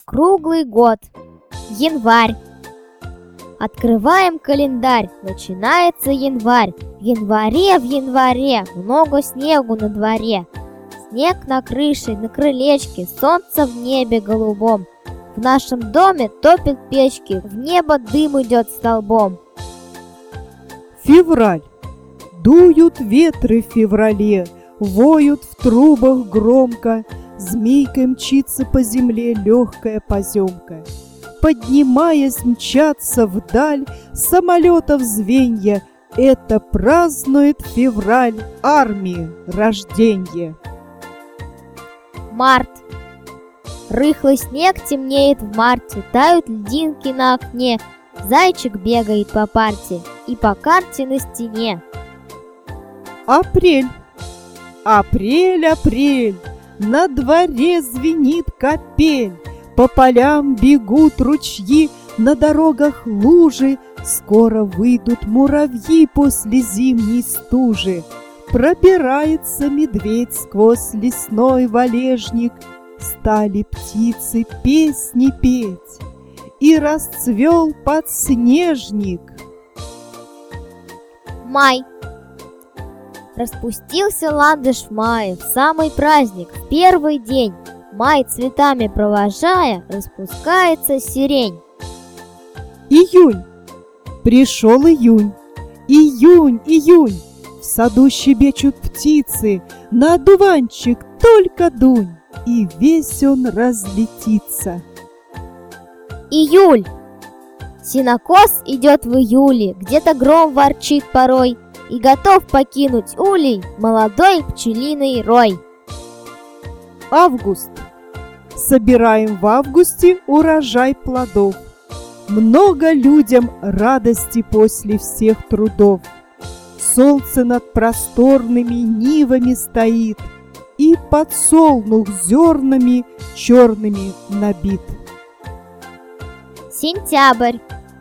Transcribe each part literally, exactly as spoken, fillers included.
круглый год. Январь. Открываем календарь, начинается январь. В январе, в январе много снегу на дворе. Снег на крыше, на крылечке, солнце в небе голубом. В нашем доме топят печки, в небо дым идет столбом. Февраль. Дуют ветры в феврале, воют в трубах громко, змейкой мчится по земле легкая поземка. Поднимаясь, мчатся вдаль самолетов звенья. Это празднует февраль армии рожденье. Март. Рыхлый снег темнеет в марте, тают льдинки на окне. Зайчик бегает по парте и по карте на стене. Апрель. Апрель, апрель, на дворе звенит капель. По полям бегут ручьи, на дорогах лужи. Скоро выйдут муравьи после зимней стужи. Пробирается медведь сквозь лесной валежник. Стали птицы песни петь, и расцвел подснежник. Май. Распустился ландыш в мае, в самый праздник, в первый день. Май цветами провожая, распускается сирень. Июнь. Пришел июнь. Июнь, июнь. В саду щебечут птицы, на одуванчик только дунь, и весь он разлетится. Июль. Сенокос идет в июле, где-то гром ворчит порой, и готов покинуть улей молодой пчелиный рой. Август. Собираем в августе урожай плодов. Много людям радости после всех трудов. Солнце над просторными нивами стоит, и подсолнух зернами черными набит. Сентябрь.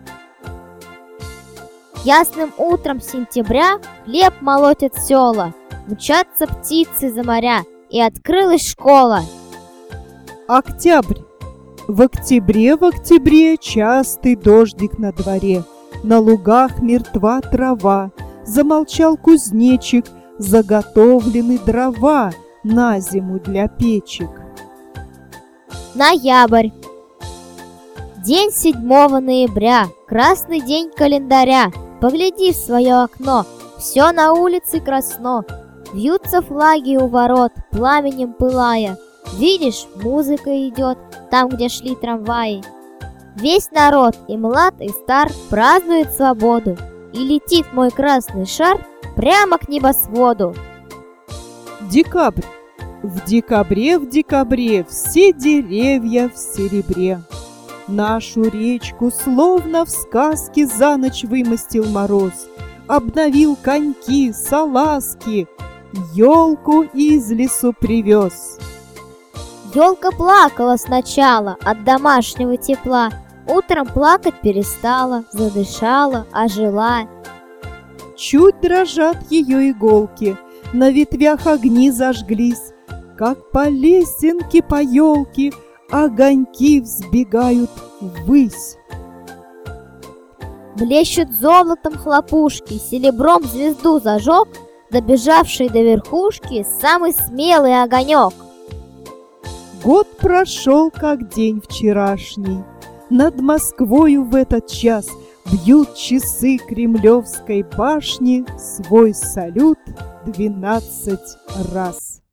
Ясным утром сентября хлеб молотят села, мчатся птицы за моря, и открылась школа. Октябрь. В октябре, в октябре частый дождик на дворе. На лугах мертва трава, замолчал кузнечик, заготовлены дрова на зиму для печек. Ноябрь. День седьмого ноября, красный день календаря. Погляди в свое окно, все на улице красно. Вьются флаги у ворот, пламенем пылая. Видишь, музыка идет там, где шли трамваи. Весь народ, и млад, и стар, празднует свободу. И летит мой красный шар прямо к небосводу. Декабрь. В декабре, в декабре все деревья в серебре. Нашу речку словно в сказке за ночь вымостил мороз. Обновил коньки, салазки, елку из лесу привез. Елка плакала сначала от домашнего тепла, утром плакать перестала, задышала, ожила. Чуть дрожат ее иголки, на ветвях огни зажглись, как по лесенке, по елке огоньки взбегают ввысь. Блещут золотом хлопушки, серебром звезду зажег, добежавший до верхушки самый смелый огонек. Год прошел, как день вчерашний. Над Москвою в этот час бьют часы Кремлевской башни свой салют двенадцать раз.